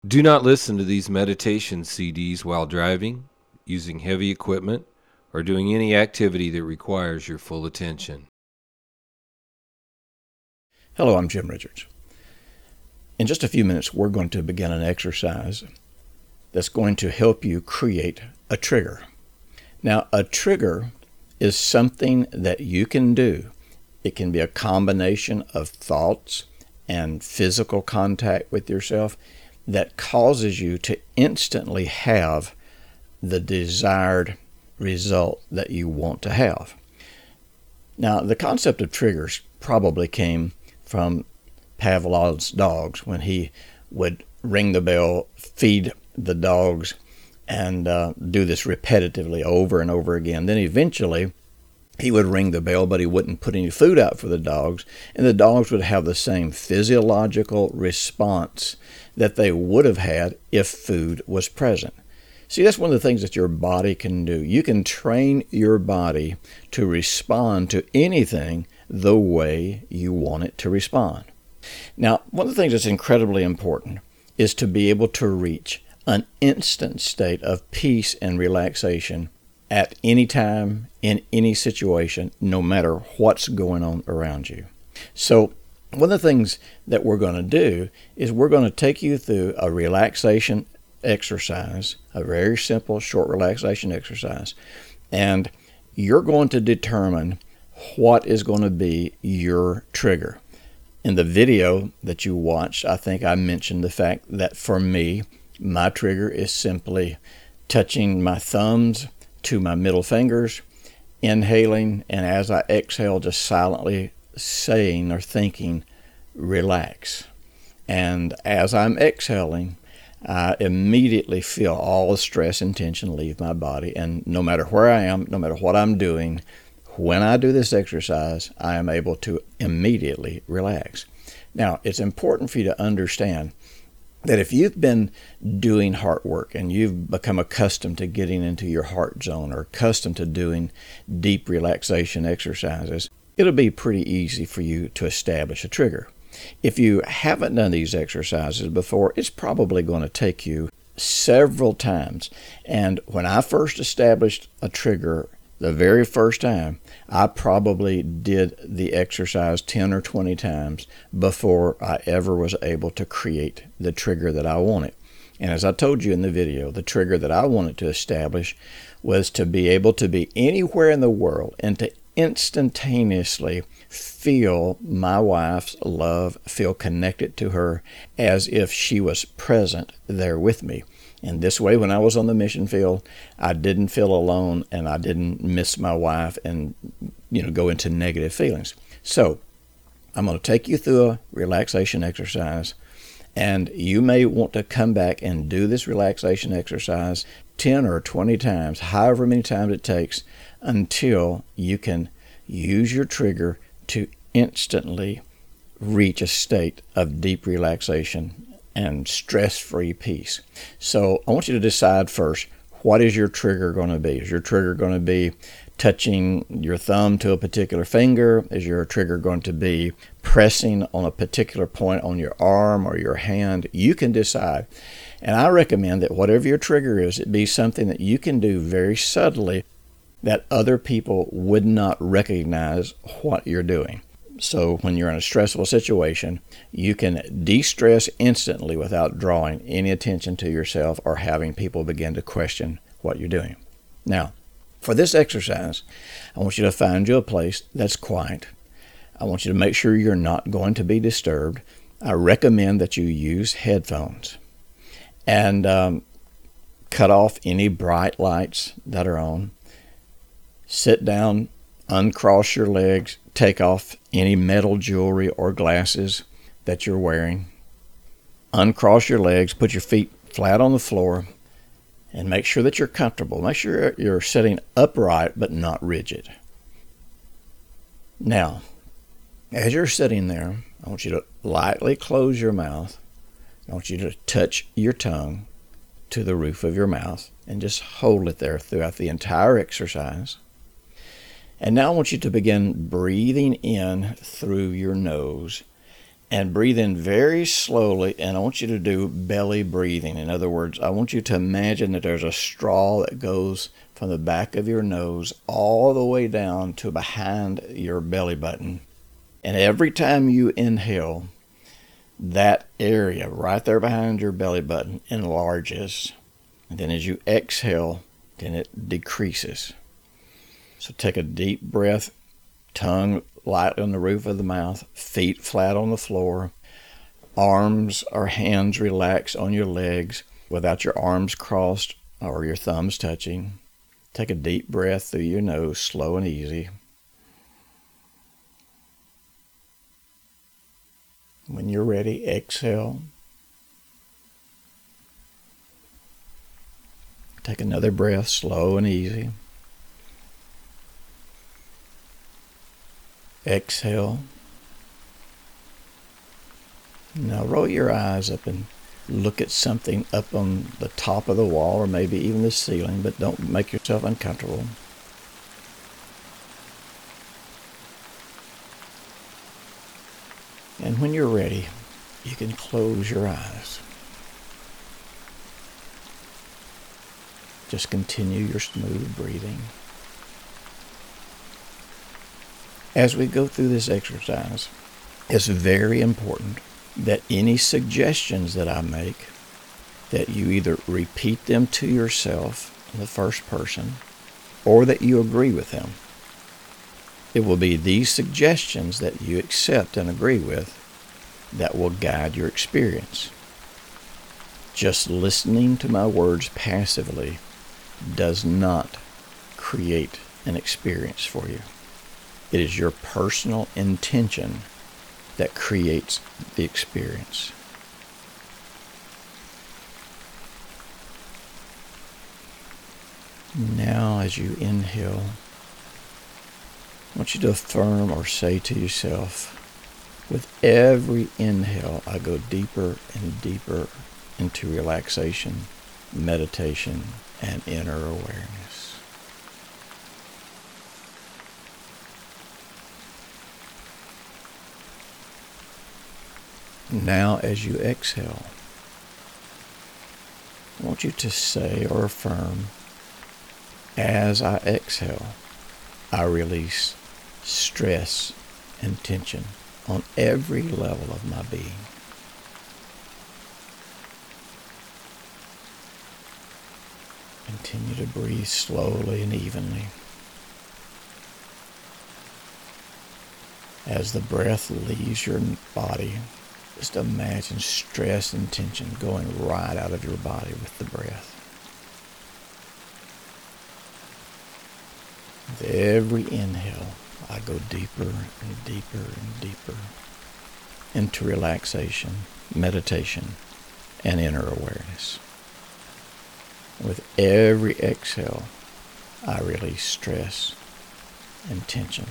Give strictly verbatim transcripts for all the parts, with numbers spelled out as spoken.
Do not listen to these meditation C Ds while driving, using heavy equipment, or doing any activity that requires your full attention. Hello, I'm Jim Richards. In just a few minutes, we're going to begin an exercise that's going to help you create a trigger. Now, a trigger is something that you can do. It can be a combination of thoughts and physical contact with yourself that causes you to instantly have the desired result that you want to have. Now, the concept of triggers probably came from Pavlov's dogs when he would ring the bell, feed the dogs, and uh, do this repetitively over and over again. Then eventually he would ring the bell, but he wouldn't put any food out for the dogs, and the dogs would have the same physiological response that they would have had if food was present. See, that's one of the things that your body can do. You can train your body to respond to anything the way you want it to respond. Now, one of the things that's incredibly important is to be able to reach an instant state of peace and relaxation at any time, in any situation, no matter what's going on around you. So one of the things that we're going to do is we're going to take you through a relaxation exercise, a very simple, short relaxation exercise, and you're going to determine what is going to be your trigger. In the video that you watched, I think I mentioned the fact that for me, my trigger is simply touching my thumbs to my middle fingers, inhaling, and as I exhale, just silently saying or thinking, relax. And as I'm exhaling, I immediately feel all the stress and tension leave my body. And no matter where I am, no matter what I'm doing, when I do this exercise, I am able to immediately relax. Now, it's important for you to understand that if you've been doing heart work and you've become accustomed to getting into your heart zone or accustomed to doing deep relaxation exercises, it'll be pretty easy for you to establish a trigger. If you haven't done these exercises before, it's probably going to take you several times. And when I first established a trigger the very first time, I probably did the exercise ten or twenty times before I ever was able to create the trigger that I wanted. And as I told you in the video, the trigger that I wanted to establish was to be able to be anywhere in the world and to instantaneously feel my wife's love, feel connected to her as if she was present there with me. And this way, when I was on the mission field, I didn't feel alone and I didn't miss my wife and, you know, go into negative feelings. So I'm going to take you through a relaxation exercise, and you may want to come back and do this relaxation exercise ten or twenty times, however many times it takes, until you can use your trigger to instantly reach a state of deep relaxation and stress-free peace. So I want you to decide first, what is your trigger going to be? Is your trigger going to be touching your thumb to a particular finger? Is your trigger going to be pressing on a particular point on your arm or your hand? You can decide. And I recommend that whatever your trigger is, it be something that you can do very subtly that other people would not recognize what you're doing. So when you're in a stressful situation, you can de-stress instantly without drawing any attention to yourself or having people begin to question what you're doing. Now, for this exercise, I want you to find you a place that's quiet. I want you to make sure you're not going to be disturbed. I recommend that you use headphones and um, cut off any bright lights that are on. Sit down, uncross your legs, take off any metal jewelry or glasses that you're wearing. Uncross your legs, put your feet flat on the floor, and make sure that you're comfortable. Make sure you're sitting upright but not rigid. Now, as you're sitting there, I want you to lightly close your mouth. I want you to touch your tongue to the roof of your mouth and just hold it there throughout the entire exercise. And now I want you to begin breathing in through your nose And breathe in very slowly, and I want you to do belly breathing. In other words, I want you to imagine that there's a straw that goes from the back of your nose all the way down to behind your belly button. And every time you inhale, that area right there behind your belly button enlarges. And then as you exhale, then it decreases. So take a deep breath, tongue lightly on the roof of the mouth, feet flat on the floor, arms or hands relaxed on your legs without your arms crossed or your thumbs touching. Take a deep breath through your nose, slow and easy. When you're ready, exhale. Take another breath, slow and easy. Exhale. Now roll your eyes up and look at something up on the top of the wall or maybe even the ceiling, but don't make yourself uncomfortable. And when you're ready, you can close your eyes. Just continue your smooth breathing. As we go through this exercise, it's very important that any suggestions that I make, that you either repeat them to yourself in the first person, or that you agree with them. It will be these suggestions that you accept and agree with that will guide your experience. Just listening to my words passively does not create an experience for you. It is your personal intention that creates the experience. Now, as you inhale, I want you to affirm or say to yourself, with every inhale, I go deeper and deeper into relaxation, meditation, and inner awareness. Now, as you exhale, I want you to say or affirm, as I exhale, I release stress and tension on every level of my being. Continue to breathe slowly and evenly. As the breath leaves your body, just imagine stress and tension going right out of your body with the breath. With every inhale, I go deeper and deeper and deeper into relaxation, meditation, and inner awareness. With every exhale, I release stress and tension.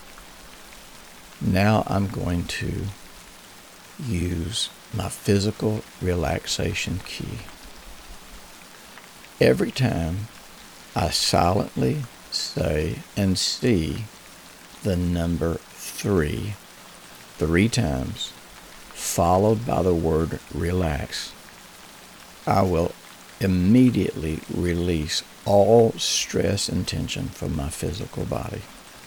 Now I'm going to use my physical relaxation key. Every time I silently say and see the number three, three times, followed by the word relax, I will immediately release all stress and tension from my physical body.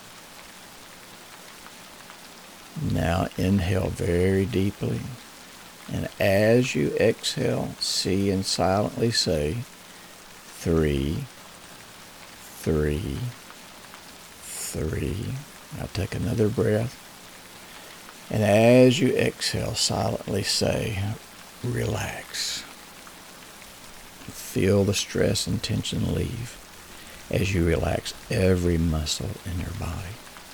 Now inhale very deeply, and as you exhale, see and silently say, three, three, three. Now take another breath, and as you exhale, silently say, relax. Feel the stress and tension leave as you relax every muscle in your body.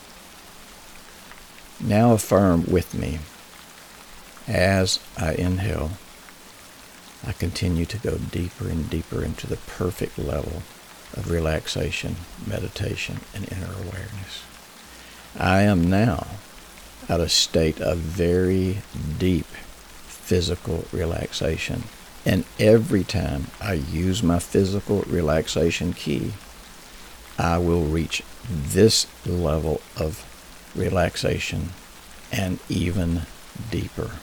Now affirm with me, as I inhale, I continue to go deeper and deeper into the perfect level of relaxation, meditation, and inner awareness. I am now at a state of very deep physical relaxation. And every time I use my physical relaxation key, I will reach this level of relaxation and even deeper.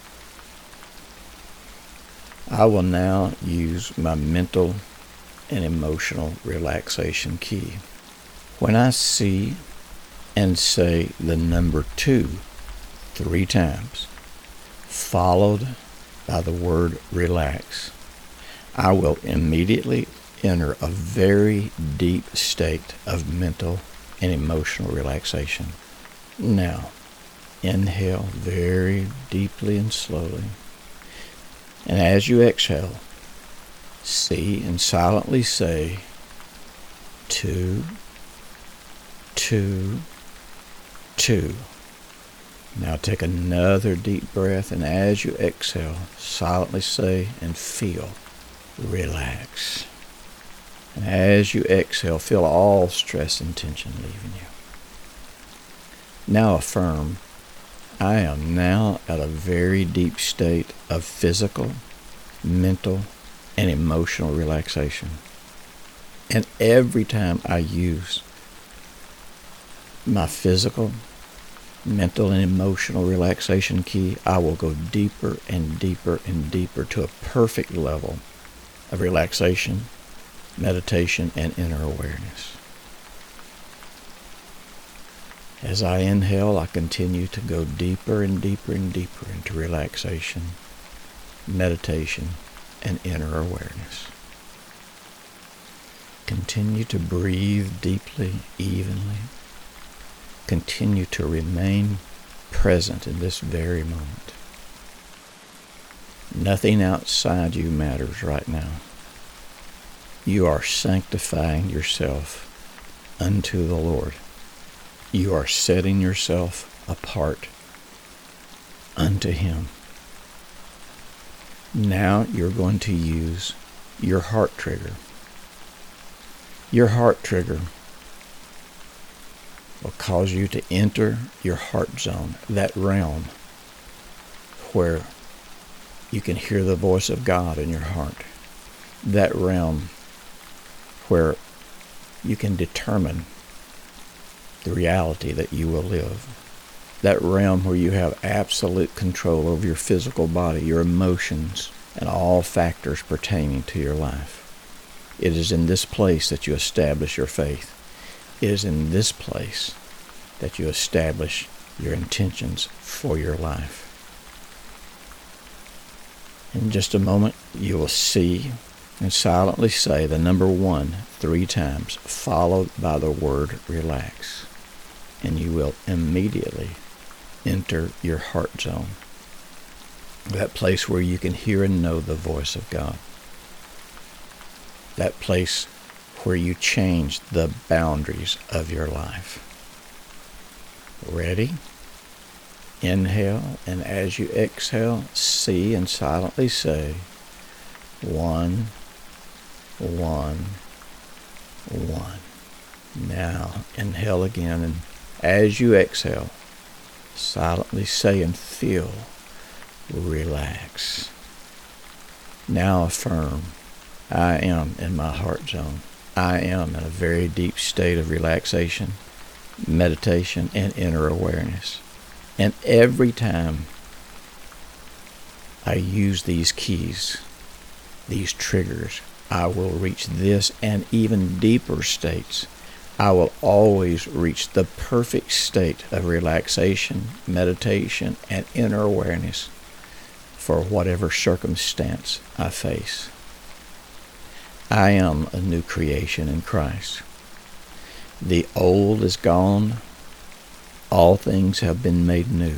I will now use my mental and emotional relaxation key. When I see and say the number two three times, followed by the word relax, I will immediately enter a very deep state of mental and emotional relaxation. Now, inhale very deeply and slowly. And as you exhale, see and silently say, two, two, two. Now take another deep breath, and as you exhale, silently say and feel, relax. And as you exhale, feel all stress and tension leaving you. Now affirm, I am now at a very deep state of physical, mental, and emotional relaxation. And every time I use my physical, mental, and emotional relaxation key, I will go deeper and deeper and deeper to a perfect level of relaxation, meditation, and inner awareness. As I inhale, I continue to go deeper and deeper and deeper into relaxation, meditation, and inner awareness. Continue to breathe deeply, evenly. Continue to remain present in this very moment. Nothing outside you matters right now. You are sanctifying yourself unto the Lord. You are setting yourself apart unto Him. Now you're going to use your heart trigger. Your heart trigger will cause you to enter your heart zone, that realm where you can hear the voice of God in your heart, that realm where you can determine the reality that you will live, that realm where you have absolute control over your physical body, your emotions, and all factors pertaining to your life. It is in this place that you establish your faith. It is in this place that you establish your intentions for your life. In just a moment, you will see and silently say the number one three times, followed by the word relax. And you will immediately enter your heart zone, that place where you can hear and know the voice of God, that place where you change the boundaries of your life. Ready? Inhale, and as you exhale, see and silently say, one, one, one. Now, inhale again, and as you exhale, silently say and feel, relax. Now affirm, I am in my heart zone. I am in a very deep state of relaxation, meditation, and inner awareness. And every time I use these keys, these triggers, I will reach this and even deeper states. I will always reach the perfect state of relaxation, meditation, and inner awareness for whatever circumstance I face. I am a new creation in Christ. The old is gone. All things have been made new.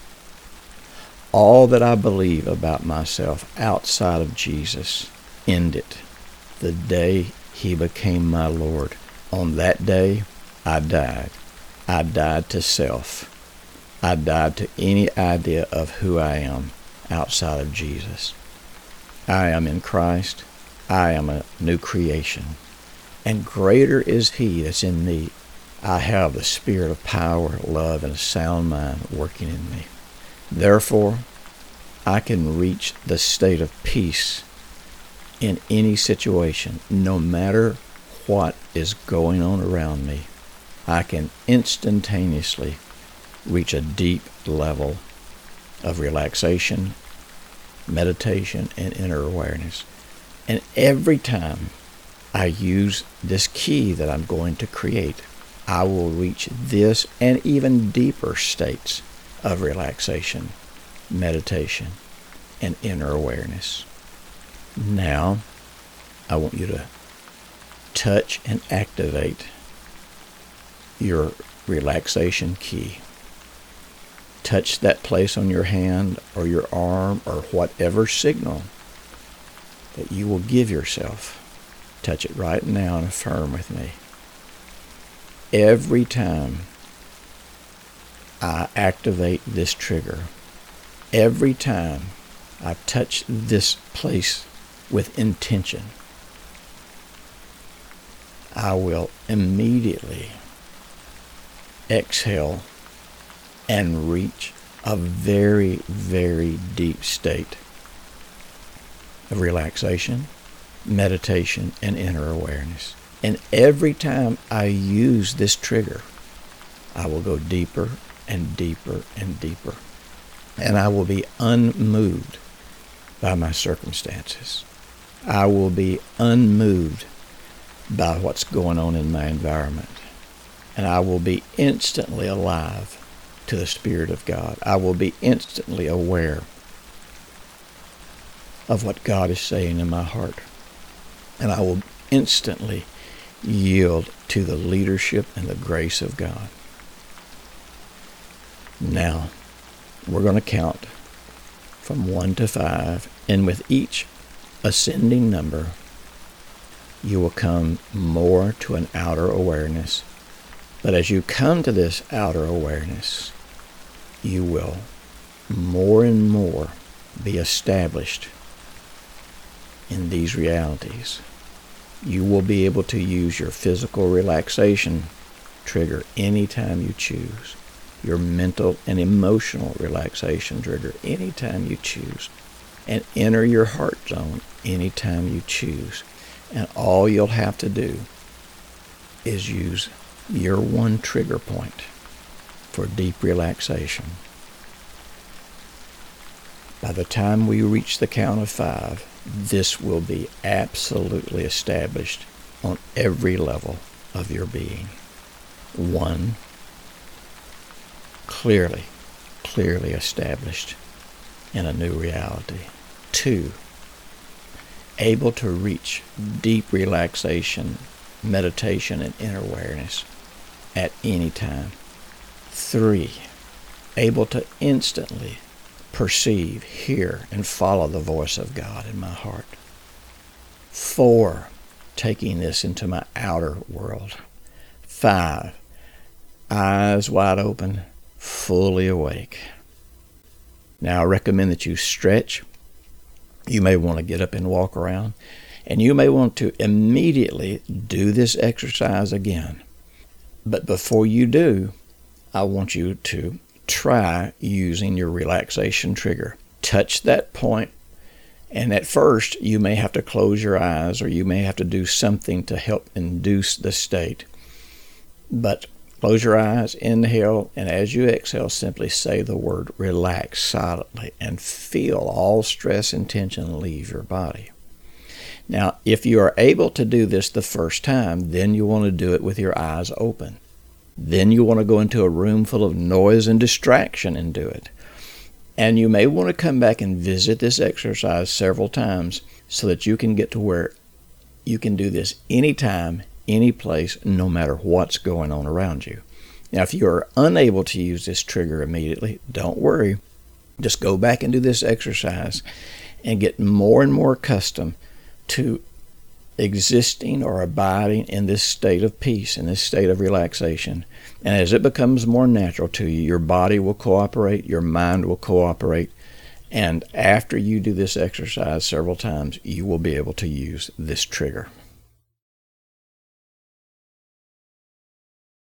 All that I believe about myself outside of Jesus ended the day He became my Lord. On that day, I died. I died to self. I died to any idea of who I am outside of Jesus. I am in Christ. I am a new creation. And greater is He that's in me. I have the spirit of power, love, and a sound mind working in me. Therefore, I can reach the state of peace in any situation, no matter what is going on around me. I can instantaneously reach a deep level of relaxation, meditation, and inner awareness. And every time I use this key that I'm going to create, I will reach this and even deeper states of relaxation, meditation, and inner awareness. Now, I want you to touch and activate your relaxation key. Touch that place on your hand or your arm or whatever signal that you will give yourself. Touch it right now and affirm with me. Every time I activate this trigger, every time I touch this place with intention, I will immediately exhale and reach a very, very deep state of relaxation, meditation, and inner awareness. And every time I use this trigger, I will go deeper and deeper and deeper. And I will be unmoved by my circumstances. I will be unmoved by what's going on in my environment. And I will be instantly alive to the Spirit of God. I will be instantly aware of what God is saying in my heart. And I will instantly yield to the leadership and the grace of God. Now, we're going to count from one to five, and with each ascending number, you will come more to an outer awareness. But as you come to this outer awareness, you will more and more be established in these realities. You will be able to use your physical relaxation trigger anytime you choose. Your mental and emotional relaxation trigger anytime you choose. And enter your heart zone anytime you choose. And all you'll have to do is use your one trigger point for deep relaxation. By the time we reach the count of five, this will be absolutely established on every level of your being. One, clearly, clearly established in a new reality. Two, able to reach deep relaxation, meditation, and inner awareness at any time. Three, able to instantly perceive, hear, and follow the voice of God in my heart. Four, taking this into my outer world. Five, eyes wide open, fully awake. Now I recommend that you stretch. You may want to get up and walk around, and you may want to immediately do this exercise again. But before you do, I want you to try using your relaxation trigger. Touch that point, and at first you may have to close your eyes, or you may have to do something to help induce the state. But close your eyes, inhale, and as you exhale, simply say the word relax silently and feel all stress and tension leave your body. Now, if you are able to do this the first time, then you want to do it with your eyes open. Then you want to go into a room full of noise and distraction and do it. And you may want to come back and visit this exercise several times so that you can get to where you can do this anytime, any place, no matter what's going on around you. Now, if you are unable to use this trigger immediately, don't worry. Just go back and do this exercise and get more and more accustomed to existing or abiding in this state of peace, in this state of relaxation. And as it becomes more natural to you, your body will cooperate, your mind will cooperate, and after you do this exercise several times, you will be able to use this trigger.